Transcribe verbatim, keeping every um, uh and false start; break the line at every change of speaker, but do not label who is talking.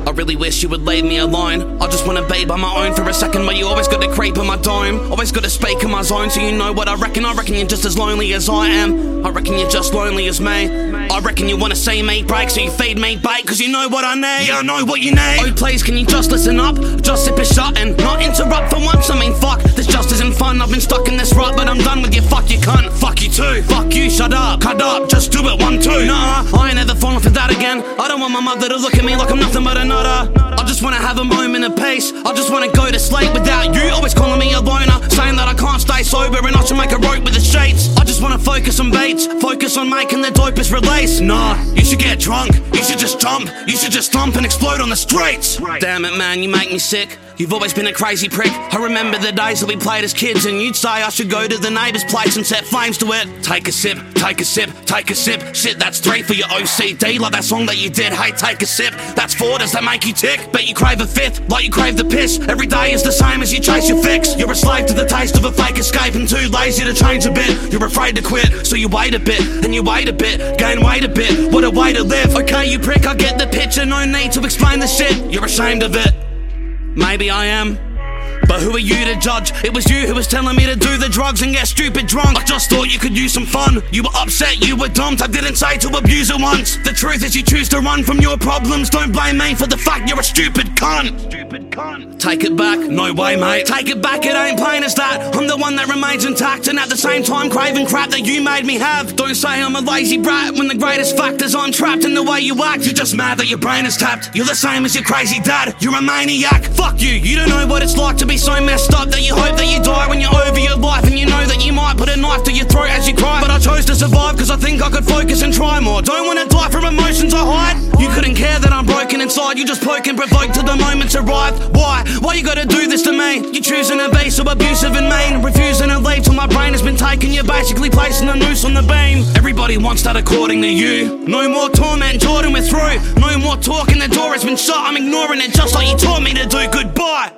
I really wish you would leave me alone. I just wanna be by my own for a second, but you always got to creep in my dome. Always got to speak in my zone, so you know what I reckon. I reckon you're just as lonely as I am. I reckon you're just lonely as me. I reckon you wanna see me break, so you feed me bait, cause you know what I need. Yeah, I know what you need. Oh please, can you just listen up? Just sip it shut and not interrupt for once. I mean fuck, this just isn't fun. I've been stuck in this rut, but I'm done with you. Fuck you cunt. Fuck you too. Fuck you, shut up. Cut up, just do it one, two. Nah, I ain't ever falling for that again. I don't want my mother to look at me like I'm nothing but a nutter. I just wanna have a moment of peace. I just wanna go to sleep without you always calling me a loner, saying that I can't stay sober and I should make a rope with the sheets. I just wanna focus on beats, focus on making the dopest release. Nah, you should get drunk, you should just jump, you should just stomp and explode on the streets. Damn it man, you make me sick. You've always been a crazy prick. I remember the days that we played as kids and you'd say I should go to the neighbour's place and set flames to it. Take a sip, take a sip, take a sip. Shit, that's three for your O C D, like that song that you did. Hey, take a sip, that's four, does that make you tick? Bet you crave a fifth, like you crave the piss. Every day is the same as you chase your fix. You're a slave to the taste of a fake escape and too lazy to change a bit. You're afraid to quit, so you wait a bit, and you wait a bit, gain weight a bit. What a way to live. Okay, you prick, I get the picture, no need to explain the shit. You're ashamed of it. Maybe I am, but who are you to judge? It was you who was telling me to do the drugs and get stupid drunk. I just thought you could use some fun. You were upset, you were dumped. I didn't say to abuse it once. The truth is you choose to run from your problems. Don't blame me for the fact you're a stupid cunt. Stupid cunt. Take it back, no way mate. Take it back, it ain't plain as that. I'm the one that remains intact and at the same time craving crap that you made me have. Don't say I'm a lazy brat when the greatest fact is I'm trapped in the way you act. You're just mad that your brain is tapped. You're the same as your crazy dad. You're a maniac. Fuck you, you don't know what it's like to be so messed up that you hope that you die when you're over your life, and you know that you might put a knife to your throat as you cry. But I chose to survive cause I think I could focus and try more. Don't wanna die from emotions I hide. You couldn't care that I'm broken inside. You just poke and provoke till the moment's arrived. Why? Why you gotta do this to me? You choosing to be so abusive and mean, refusing to leave till my brain has been taken. You're basically placing a noose on the beam. Everybody wants that according to you. No more torment, Jordan, we're through. No more talking, the door has been shut. I'm ignoring it just like you taught me to do. Goodbye.